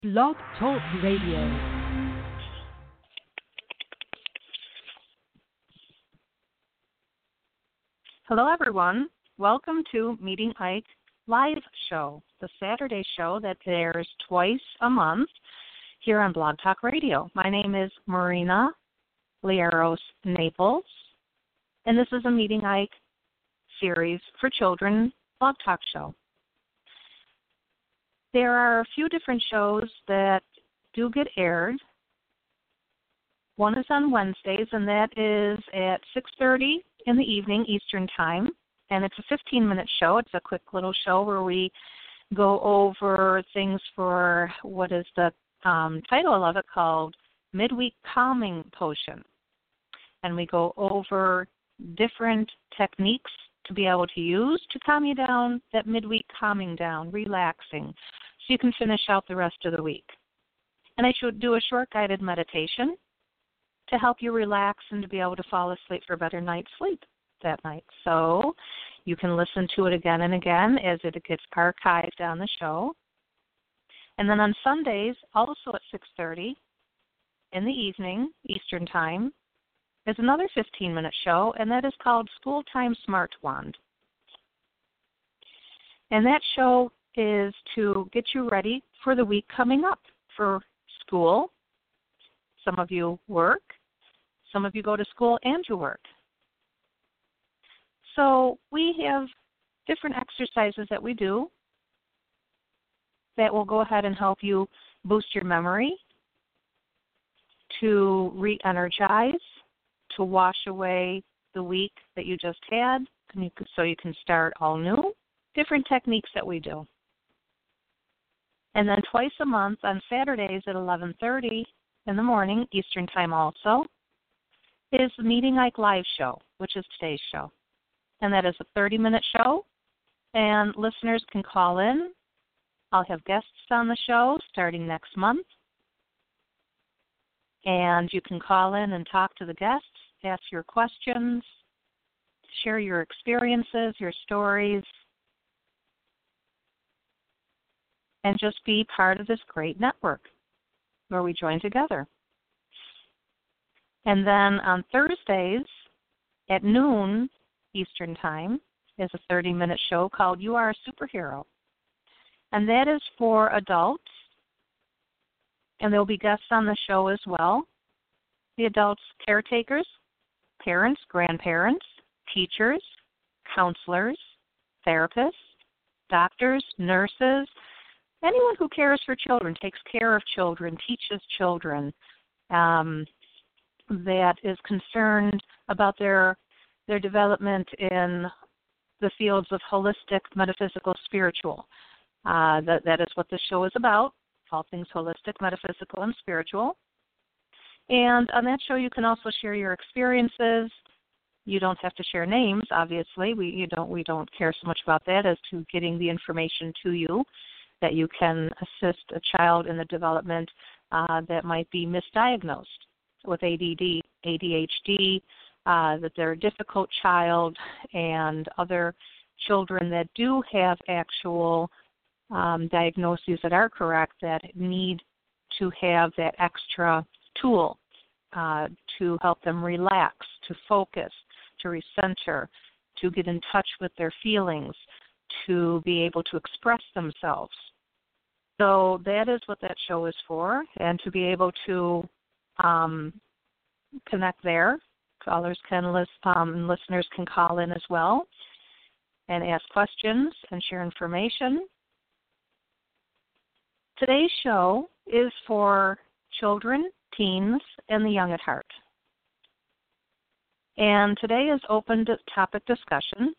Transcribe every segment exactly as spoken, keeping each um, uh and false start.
Blog Talk Radio. Hello, everyone. Welcome to Meeting Ike Live Show, the Saturday show that airs twice a month here on Blog Talk Radio. My name is Marina Lieros Naples, and this is a Meeting Ike series for children blog talk show. There are a few different shows that do get aired. One is on Wednesdays, and that is at six thirty in the evening Eastern Time, and it's a fifteen-minute show. It's a quick little show where we go over things for what is the um, title of it called Midweek Calming Potion, and we go over different techniques to be able to use to calm you down, that midweek calming down, relaxing, so you can finish out the rest of the week. And I should do a short guided meditation to help you relax and to be able to fall asleep for a better night's sleep that night. So you can listen to it again and again as it gets archived on the show. And then on Sundays, also at six thirty in the evening, Eastern Time, is another fifteen-minute show, and that is called School Time Smart Wand. And that show is to get you ready for the week coming up for school. Some of you work. Some of you go to school and you work. So we have different exercises that we do that will go ahead and help you boost your memory, to re-energize, to wash away the week that you just had, so you can start all new. Different techniques that we do. And then twice a month on Saturdays at eleven thirty in the morning, Eastern Time also, is the Meeting Ike Live Show, which is today's show. And that is a thirty-minute show, and listeners can call in. I'll have guests on the show starting next month. And you can call in and talk to the guests, ask your questions, share your experiences, your stories, and just be part of this great network where we join together. And then on Thursdays at noon Eastern Time is a thirty-minute show called You Are a Superhero. And that is for adults. And there will be guests on the show as well. The adults, caretakers, parents, grandparents, teachers, counselors, therapists, doctors, nurses, anyone who cares for children, takes care of children, teaches children, um, that is concerned about their their development in the fields of holistic, metaphysical, spiritual. Uh, that, that is what this show is about. All things holistic, metaphysical, and spiritual. And on that show, you can also share your experiences. You don't have to share names, obviously. We you don't we don't care so much about that as to getting the information to you that you can assist a child in the development uh, that might be misdiagnosed with A D D, A D H D, uh, that they're a difficult child, and other children that do have actual Um, diagnoses that are correct that need to have that extra tool uh, to help them relax, to focus, to recenter, to get in touch with their feelings, to be able to express themselves. So that is what that show is for, and to be able to um, connect there. Callers can list, um, listeners can call in as well and ask questions and share information. Today's show is for children, teens, and the young at heart. And today is open to topic discussion,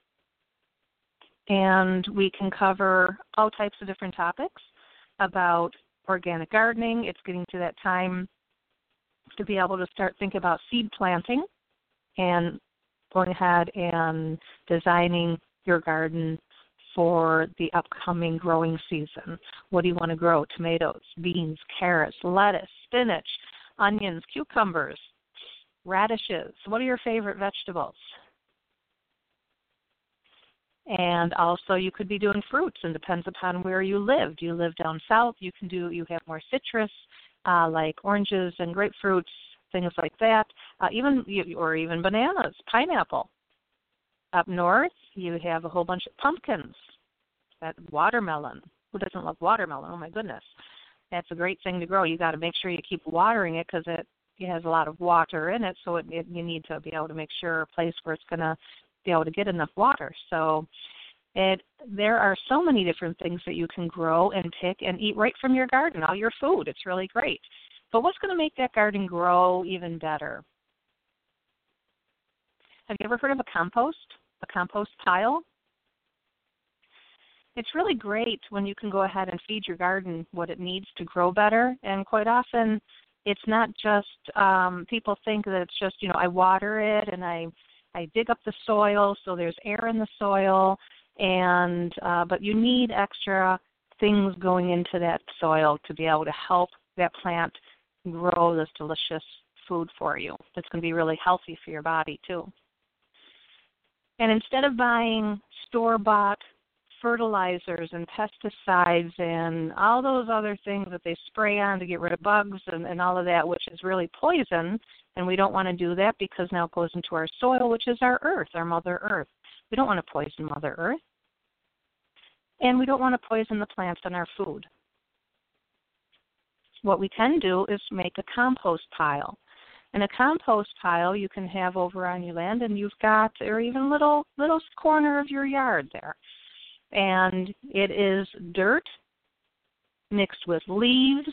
and we can cover all types of different topics about organic gardening. It's getting to that time to be able to start thinking about seed planting and going ahead and designing your garden for the upcoming growing season. What do you want to grow? Tomatoes, beans, carrots, lettuce, spinach, onions, cucumbers, radishes. What are your favorite vegetables? And also you could be doing fruits, and depends upon where you live. Do you live down south? You can do, you have more citrus, uh, like oranges and grapefruits, things like that, uh, even or even bananas, pineapple. Up north, you have a whole bunch of pumpkins, that watermelon. Who doesn't love watermelon? Oh, my goodness. That's a great thing to grow. You got to make sure you keep watering it because it, it has a lot of water in it, so it, it, you need to be able to make sure a place where it's going to be able to get enough water. So it there are so many different things that you can grow and pick and eat right from your garden, all your food. It's really great. But what's going to make that garden grow even better? Have you ever heard of a compost, a compost pile? It's really great when you can go ahead and feed your garden what it needs to grow better. And quite often it's not just, um, people think that it's just, you know, I water it and I I dig up the soil so there's air in the soil, and uh, but you need extra things going into that soil to be able to help that plant grow this delicious food for you. It's going to be really healthy for your body too. And instead of buying store-bought fertilizers and pesticides and all those other things that they spray on to get rid of bugs and, and all of that, which is really poison, and we don't want to do that because now it goes into our soil, which is our earth, our Mother Earth. We don't want to poison Mother Earth. And we don't want to poison the plants in our food. What we can do is make a compost pile. And a compost pile you can have over on your land, and you've got, or even little little corner of your yard there. And it is dirt mixed with leaves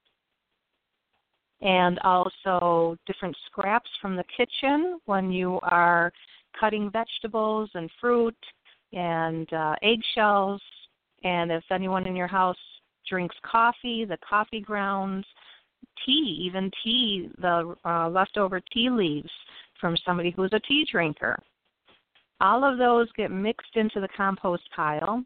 and also different scraps from the kitchen when you are cutting vegetables and fruit and uh, eggshells. And if anyone in your house drinks coffee, the coffee grounds, tea, even tea, the uh, leftover tea leaves from somebody who's a tea drinker. All of those get mixed into the compost pile,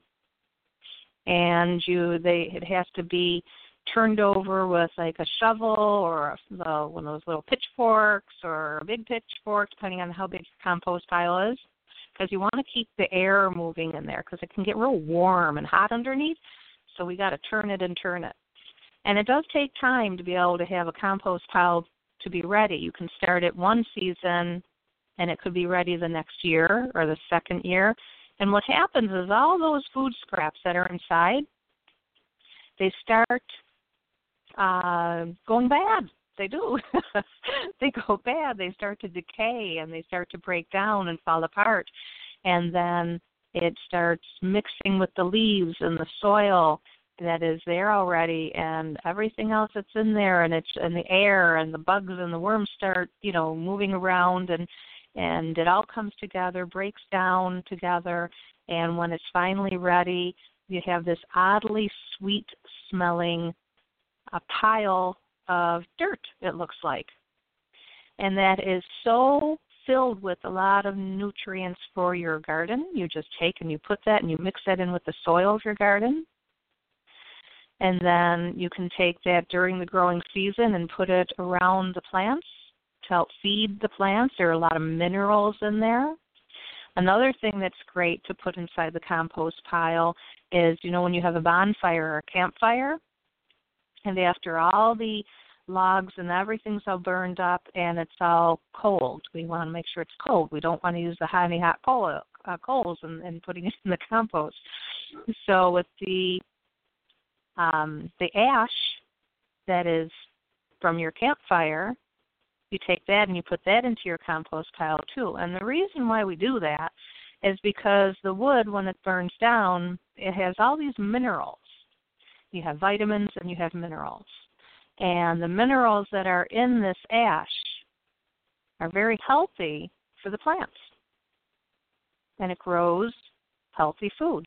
and you they it has to be turned over with like a shovel or a, the, one of those little pitchforks or a big pitchfork, depending on how big your compost pile is, because you want to keep the air moving in there because it can get real warm and hot underneath, so we got to turn it and turn it. And it does take time to be able to have a compost pile to be ready. You can start it one season, and it could be ready the next year or the second year. And what happens is all those food scraps that are inside, they start uh, going bad. They do. They go bad. They start to decay, and they start to break down and fall apart. And then it starts mixing with the leaves and the soil that is there already, and everything else that's in there, and it's and the air and the bugs and the worms start, you know, moving around, and and it all comes together, breaks down together, and when it's finally ready, you have this oddly sweet-smelling uh, pile of dirt, it looks like. And that is so filled with a lot of nutrients for your garden. You just take and you put that and you mix that in with the soil of your garden. And then you can take that during the growing season and put it around the plants to help feed the plants. There are a lot of minerals in there. Another thing that's great to put inside the compost pile is, you know, when you have a bonfire or a campfire, and after all the logs and everything's all burned up and it's all cold, we want to make sure it's cold. We don't want to use the honey hot coal, uh, coals and, and putting it in the compost. So with the um, the ash that is from your campfire, you take that and you put that into your compost pile too. And the reason why we do that is because the wood, when it burns down, it has all these minerals. You have vitamins and you have minerals. And the minerals that are in this ash are very healthy for the plants. And it grows healthy food.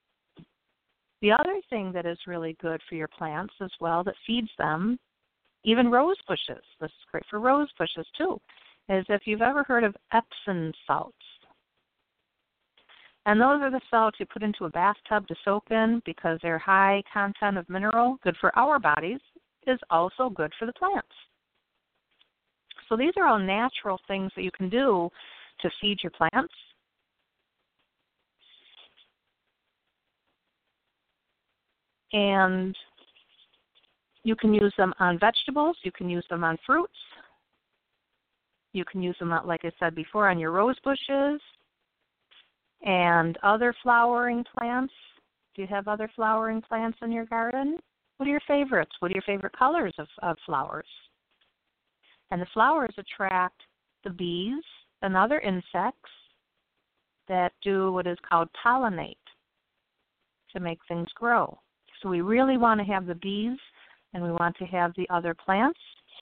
The other thing that is really good for your plants as well that feeds them, even rose bushes, this is great for rose bushes too, is if you've ever heard of Epsom salts. And those are the salts you put into a bathtub to soak in because they're high content of mineral, good for our bodies, is also good for the plants. So these are all natural things that you can do to feed your plants. And you can use them on vegetables. You can use them on fruits. You can use them, like I said before, on your rose bushes and other flowering plants. Do you have other flowering plants in your garden? What are your favorites? What are your favorite colors of, of flowers? And the flowers attract the bees and other insects that do what is called pollinate to make things grow. So we really want to have the bees and we want to have the other plants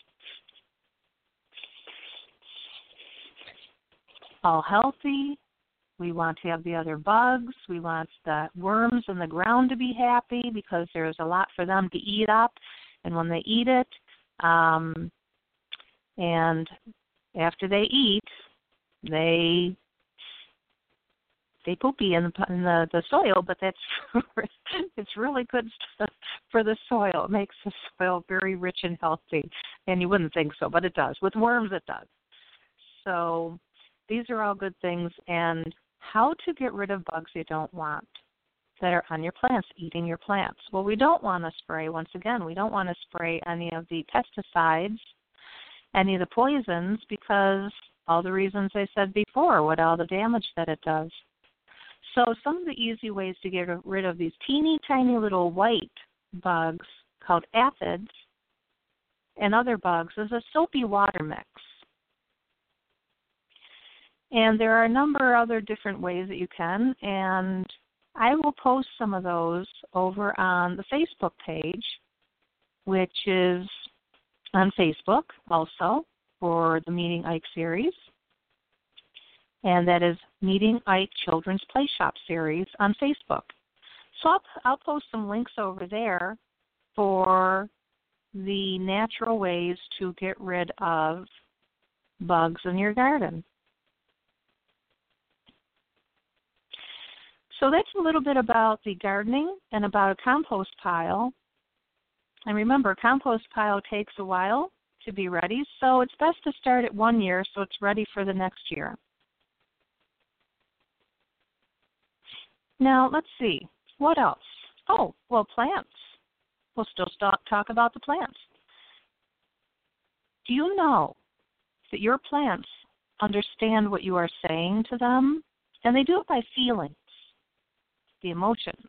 all healthy. We want to have the other bugs. We want the worms in the ground to be happy because there's a lot for them to eat up. And when they eat it, um, and after they eat, they they poopy in the in the, the soil, but that's it's really good stuff for the soil. It makes the soil very rich and healthy. And you wouldn't think so, but it does. With worms, it does. So these are all good things. And how to get rid of bugs you don't want that are on your plants, eating your plants. Well, we don't want to spray, once again, we don't want to spray any of the pesticides, any of the poisons, because all the reasons I said before, what all the damage that it does. So some of the easy ways to get rid of these teeny tiny little white bugs called aphids and other bugs is a soapy water mix. And there are a number of other different ways that you can, and I will post some of those over on the Facebook page, which is on Facebook also for the Meeting Ike series, and that is Meeting Ike Children's Play Shop series on Facebook. So I'll, I'll post some links over there for the natural ways to get rid of bugs in your garden. So that's a little bit about the gardening and about a compost pile. And remember, a compost pile takes a while to be ready, so it's best to start at one year so it's ready for the next year. Now, let's see. What else? Oh, well, plants. We'll still stop, talk about the plants. Do you know that your plants understand what you are saying to them? And they do it by feelings. The emotions,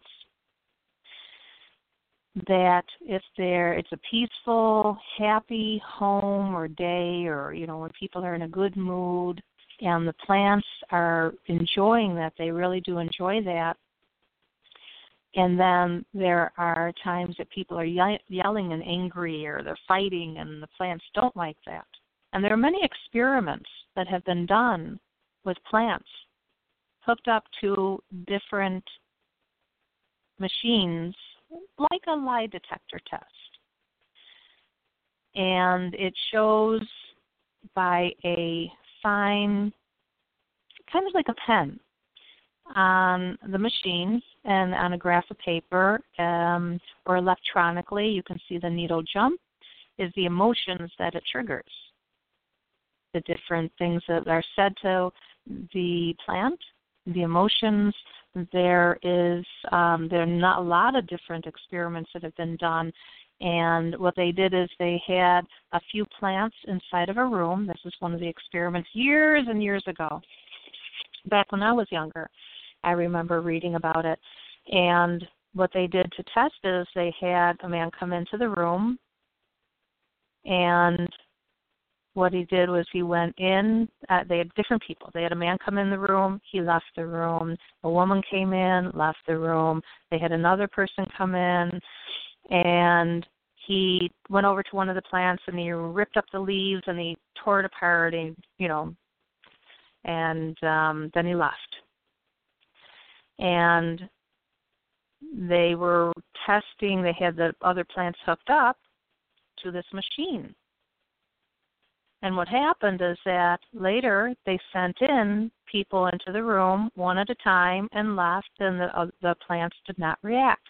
that if they're it's a peaceful, happy home or day, or you know when people are in a good mood and the plants are enjoying that, they really do enjoy that. And then there are times that people are ye- yelling and angry, or they're fighting, and the plants don't like that. And there are many experiments that have been done with plants hooked up to different machines, like a lie detector test. And it shows by a fine, kind of like a pen, on the machine and on a graph of paper, um, or electronically, you can see the needle jump, is the emotions that it triggers. The different things that are said to the plant, the emotions. There is um, there are not a lot of different experiments that have been done, and what they did is they had a few plants inside of a room. This is one of the experiments years and years ago, back when I was younger. I remember reading about it, and what they did to test is they had a man come into the room, and what he did was he went in, uh, they had different people. They had a man come in the room, he left the room. A woman came in, left the room. They had another person come in, and he went over to one of the plants and he ripped up the leaves and he tore it apart, and, you know, and um, then he left. And they were testing, they had the other plants hooked up to this machine. And what happened is that later they sent in people into the room one at a time and left, and the, uh, the plants did not react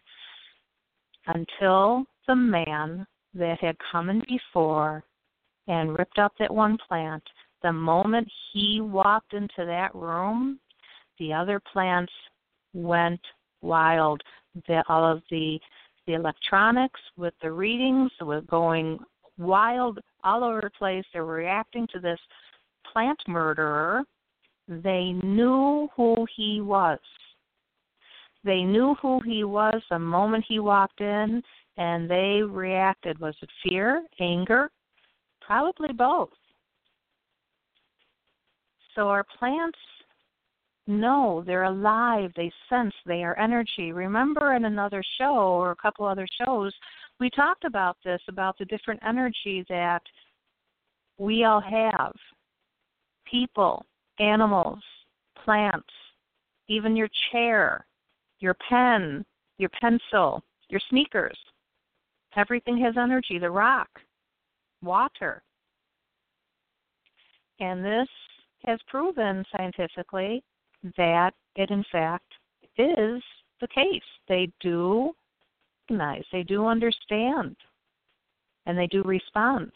until the man that had come in before and ripped up that one plant. The moment he walked into that room, the other plants went wild. The, all of the the electronics, with the readings, with going wild all over the place. They were reacting to this plant murderer. They knew who he was. They knew who he was the moment he walked in, and they reacted. Was it fear, anger? Probably both. So our plants know, they're alive, they sense, they are energy. Remember in another show or a couple other shows, we talked about this, about the different energy that we all have. People, animals, plants, even your chair, your pen, your pencil, your sneakers. Everything has energy. The rock, water. And this has proven scientifically that it in fact is the case. They do recognize, they do understand, and they do respond.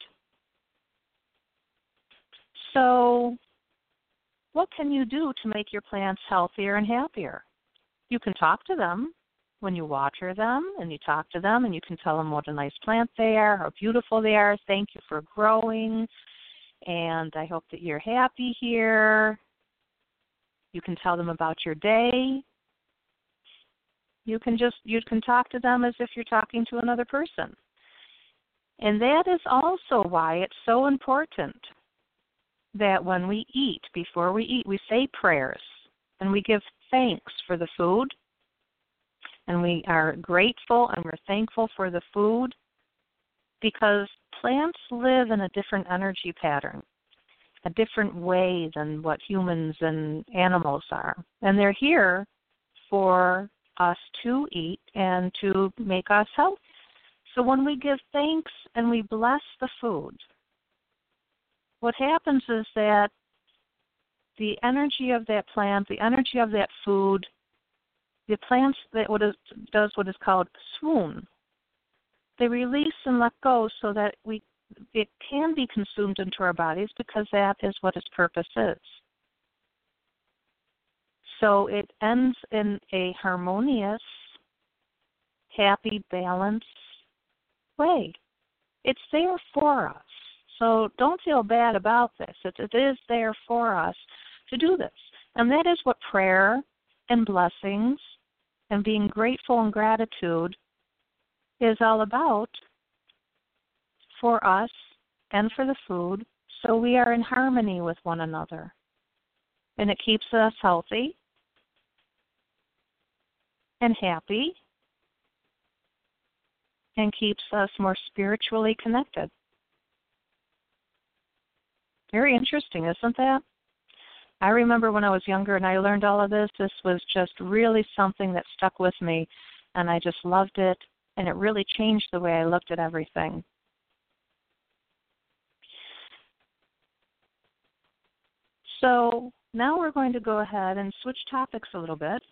So what can you do to make your plants healthier and happier? You can talk to them when you water them, and you talk to them and you can tell them what a nice plant they are, how beautiful they are. Thank you for growing, and I hope that you're happy here. You can tell them about your day. You can just you can talk to them as if you're talking to another person. And that is also why it's so important that when we eat, before we eat, we say prayers and we give thanks for the food, and we are grateful and we're thankful for the food, because plants live in a different energy pattern, a different way than what humans and animals are. And they're here for us to eat and to make us healthy. So when we give thanks and we bless the food, what happens is that the energy of that plant, the energy of that food, the plants that what is, does what is called swoon. They release and let go so that we it can be consumed into our bodies, because that is what its purpose is. So it ends in a harmonious, happy, balanced way. It's there for us. So don't feel bad about this. It, it is there for us to do this. And that is what prayer and blessings and being grateful and gratitude is all about for us and for the food, so we are in harmony with one another. And it keeps us healthy and happy and keeps us more spiritually connected. Very interesting, isn't that? I remember when I was younger and I learned all of this, this was just really something that stuck with me, and I just loved it, and it really changed the way I looked at everything. So now we're going to go ahead and switch topics a little bit.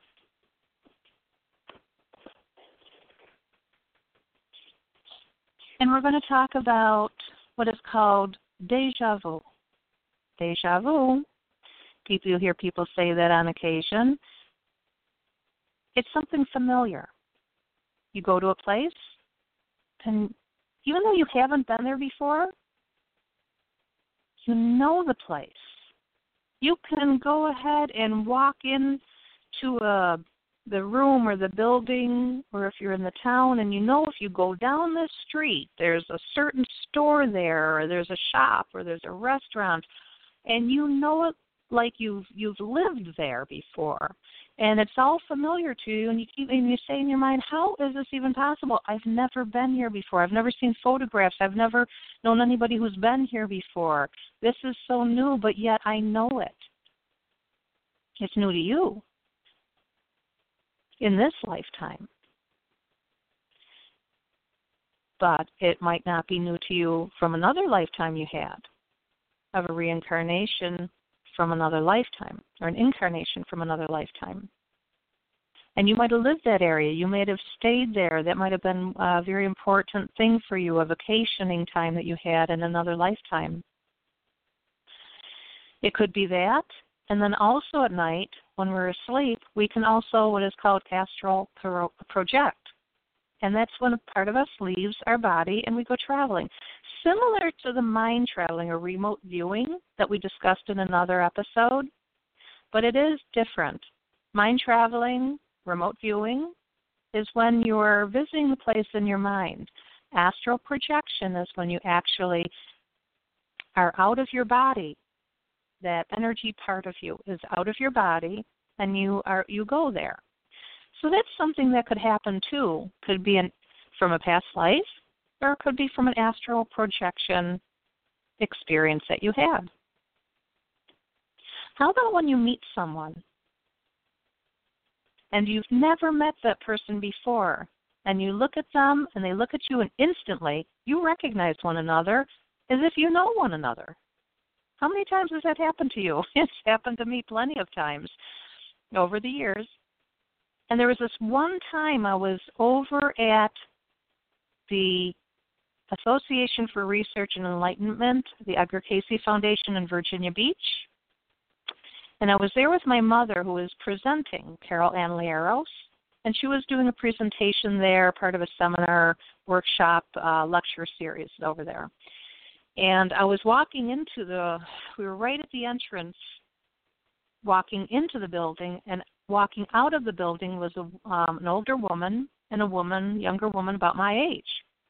And we're going to talk about what is called déjà vu. Déjà vu, people, you hear people say that on occasion. It's something familiar. You go to a place, and even though you haven't been there before, you know the place. You can go ahead and walk into a, the room or the building, or if you're in the town, and you know if you go down this street, there's a certain store there, or there's a shop, or there's a restaurant, and you know it like you've you've lived there before, and it's all familiar to you, and you keep and you say in your mind, how is this even possible? I've never been here before. I've never seen photographs. I've never known anybody who's been here before. This is so new, but yet I know it. It's new to you in this lifetime, but it might not be new to you from another lifetime you had, of a reincarnation from another lifetime, or an incarnation from another lifetime. And you might have lived that area. You might have stayed there. That might have been a very important thing for you, a vacationing time that you had in another lifetime. It could be that. And then also at night, when we're asleep, we can also what is called astral pro- project. And that's when a part of us leaves our body and we go traveling. Similar to the mind traveling or remote viewing that we discussed in another episode, but it is different. Mind traveling, remote viewing, is when you're visiting the place in your mind. Astral projection is when you actually are out of your body. That energy part of you is out of your body, and you are you go there. So that's something that could happen too. Could be an, from a past life, or it could be from an astral projection experience that you had. How about when you meet someone and you've never met that person before, and you look at them and they look at you and instantly you recognize one another as if you know one another? How many times has that happened to you? It's happened to me plenty of times over the years. And there was this one time I was over at the Association for Research and Enlightenment, the Edgar Cayce Foundation in Virginia Beach. And I was there with my mother, who was presenting, Carol Ann Lieros, and she was doing a presentation there, part of a seminar, workshop, uh, lecture series over there. And I was walking into the, we were right at the entrance, walking into the building, and walking out of the building was a, um, an older woman and a woman, younger woman about my age.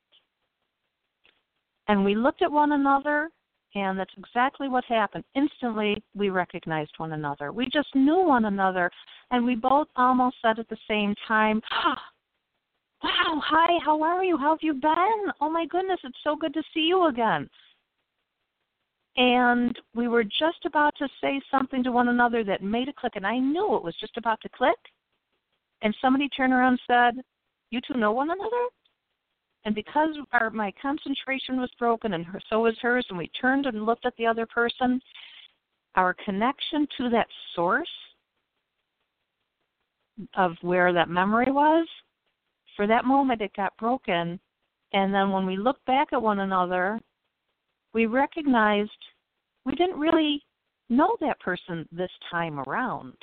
And we looked at one another, and that's exactly what happened. Instantly, we recognized one another. We just knew one another, and we both almost said at the same time, ah, wow, hi, how are you? How have you been? Oh, my goodness, it's so good to see you again. And we were just about to say something to one another that made a click, and I knew it was just about to click. And somebody turned around and said, you two know one another? And because our, my concentration was broken, and her, so was hers, and we turned and looked at the other person, our connection to that source of where that memory was, for that moment it got broken. And then when we looked back at one another, we recognized we didn't really know that person this time around.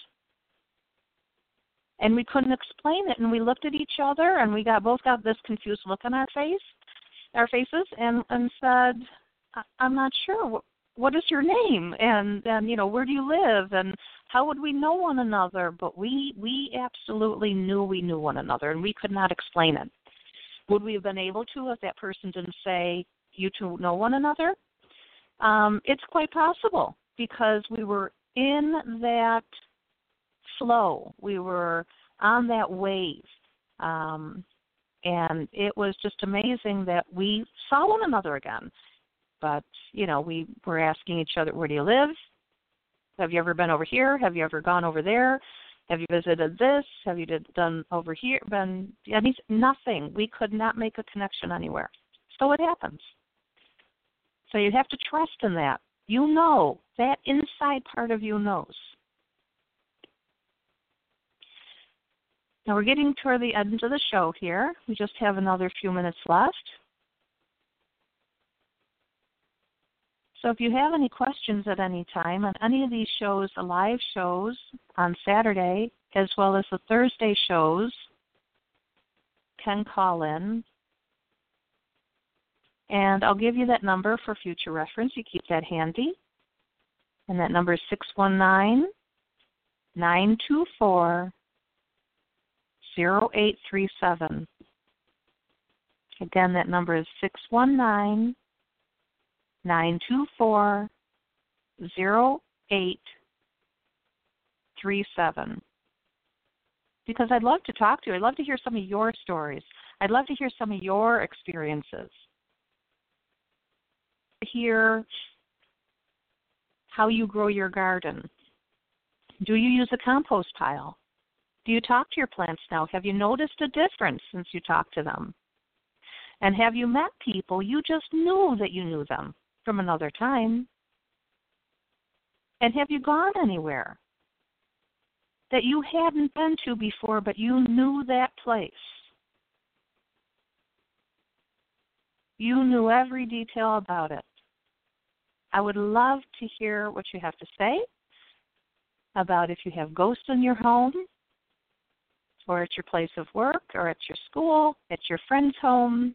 And we couldn't explain it, and we looked at each other, and we got both got this confused look on our face, our faces, and, and said, I'm not sure. What is your name? And, and, you know, where do you live? And how would we know one another? But we, we absolutely knew we knew one another, and we could not explain it. Would we have been able to if that person didn't say, you two know one another? Um, it's quite possible, because we were in that flow. We were on that wave. Um, and it was just amazing that we saw one another again. But, you know, we were asking each other, where do you live? Have you ever been over here? Have you ever gone over there? Have you visited this? Have you did, done over here? Been any, nothing. We could not make a connection anywhere. So it happens. So you have to trust in that. You know, that inside part of you knows. Now we're getting toward the end of the show here. We just have another few minutes left. So if you have any questions at any time on any of these shows, the live shows on Saturday, as well as the Thursday shows, can call in. And I'll give you that number for future reference. You keep that handy. And that number is six one nine, nine two four, zero eight three seven. Again, that number is six one nine, nine two four, zero eight three seven. Because I'd love to talk to you. I'd love to hear some of your stories. I'd love to hear some of your experiences. Hear how you grow your garden. Do you use a compost pile? Do you talk to your plants now? Have you noticed a difference since you talked to them? And have you met people you just knew that you knew them from another time? And have you gone anywhere that you hadn't been to before, but you knew that place? You knew every detail about it. I would love to hear what you have to say about if you have ghosts in your home, or at your place of work, or at your school, at your friend's home?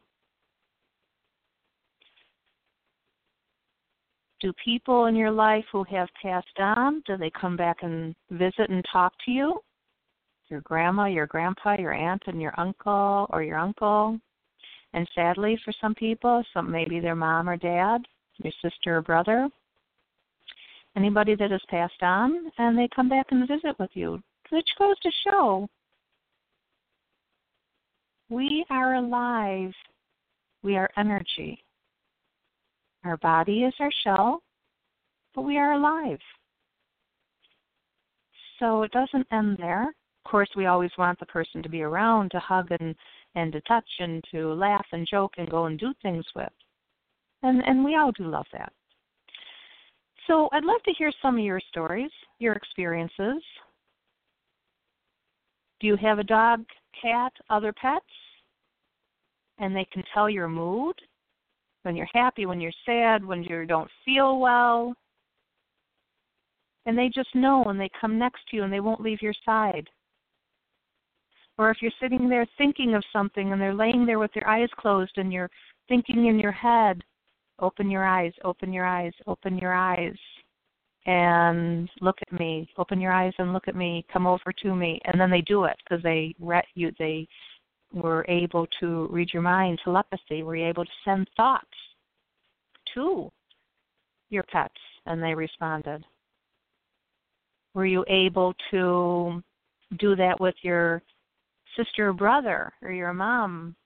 Do people in your life who have passed on, do they come back and visit and talk to you? Your grandma, your grandpa, your aunt, and your uncle, or your uncle? And sadly, for some people, some maybe their mom or dad, your sister or brother, anybody that has passed on, and they come back and visit with you, which goes to show we are alive. We are energy. Our body is our shell, but we are alive. So it doesn't end there. Of course, we always want the person to be around to hug and, and to touch and to laugh and joke and go and do things with. And, and we all do love that. So I'd love to hear some of your stories, your experiences. Do you have a dog, cat, other pets? And they can tell your mood? When you're happy, when you're sad, when you don't feel well. And they just know, and they come next to you and they won't leave your side. Or if you're sitting there thinking of something and they're laying there with their eyes closed and you're thinking in your head, open your eyes, open your eyes, open your eyes, and look at me. Open your eyes and look at me. Come over to me. And then they do it because they re- you they were able to read your mind, telepathy. Were you able to send thoughts to your pets and they responded? Were you able to do that with your sister or brother or your mom?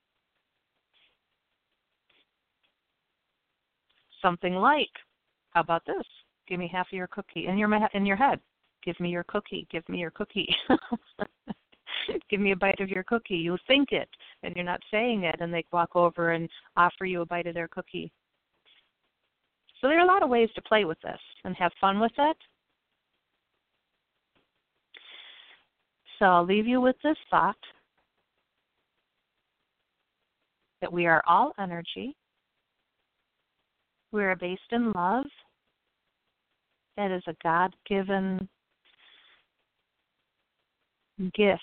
Something like, how about this? Give me half of your cookie. In your in your head, give me your cookie. Give me your cookie. Give me a bite of your cookie. You think it, and you're not saying it, and they walk over and offer you a bite of their cookie. So there are a lot of ways to play with this and have fun with it. So I'll leave you with this thought that we are all energy. We are based in love. That is a God-given gift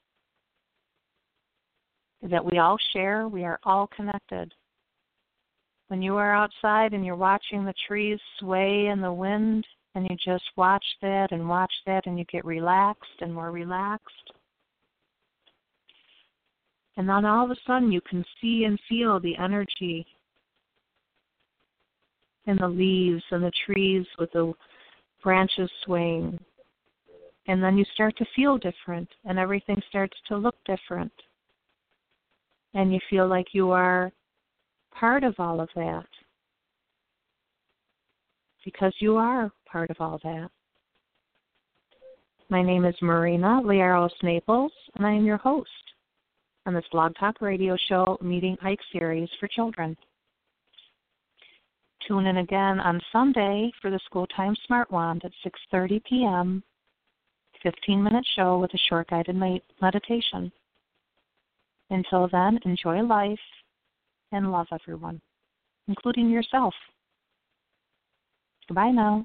that we all share. We are all connected. When you are outside and you're watching the trees sway in the wind, and you just watch that and watch that, and you get relaxed and more relaxed. And then all of a sudden you can see and feel the energy in the leaves and the trees with the branches swaying. And then you start to feel different, and everything starts to look different. And you feel like you are part of all of that. Because you are part of all that. My name is Marina Liaros Naples, and I am your host on this Blog Talk Radio show, Meeting Ike series for children. Tune in again on Sunday for the School Time Smart Wand at six thirty p.m., fifteen-minute show with a short guided meditation. Until then, enjoy life and love everyone, including yourself. Goodbye now.